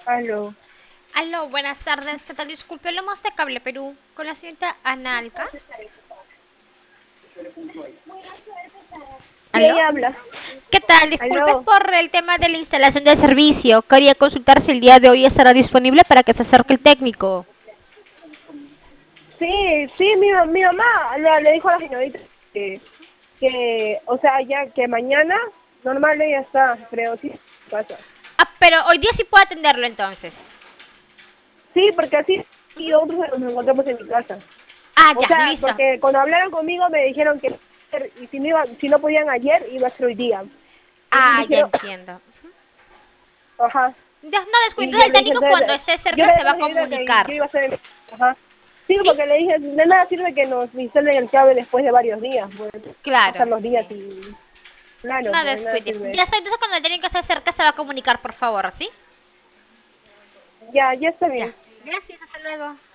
Aló. Aló, buenas tardes. ¿Qué tal? Disculpe, hablamos de Cable Perú con la señorita Ana Alcas. Sí, ¿Aló? ella habla. ¿Qué tal? Disculpe Aló. por el tema de la instalación del servicio. Quería consultar si el día de hoy estará disponible para que se acerque el técnico. Sí, sí, mi mamá le dijo a la señorita o sea, ya que mañana, normal ella está, creo, sí, en casa. Ah, pero hoy día sí puedo atenderlo entonces. Sí, porque así y nosotros nos encontramos en mi casa. Ah, O ya, sea, listo. porque cuando hablaron conmigo me dijeron que y si no podían ayer, iba a ser hoy día. Y me Ah, ya dijeron, entiendo. ajá. Ya, no Y descuides, yo el le dije, técnico cuando entonces, esté yo cerca le se dije va a a la señorita que yo comunicar. iba a hacer, ajá. Sí, ¿Sí? porque le dije, de nada sirve que nos instalen el cable después de varios días, pues pasan Claro, los días sí. y, claro, No pues nada descuide. sirve Ya eso. está, entonces cuando el técnico esté cerca se va a comunicar, por favor, ¿sí? Ya está Ya. bien. Gracias, hasta luego.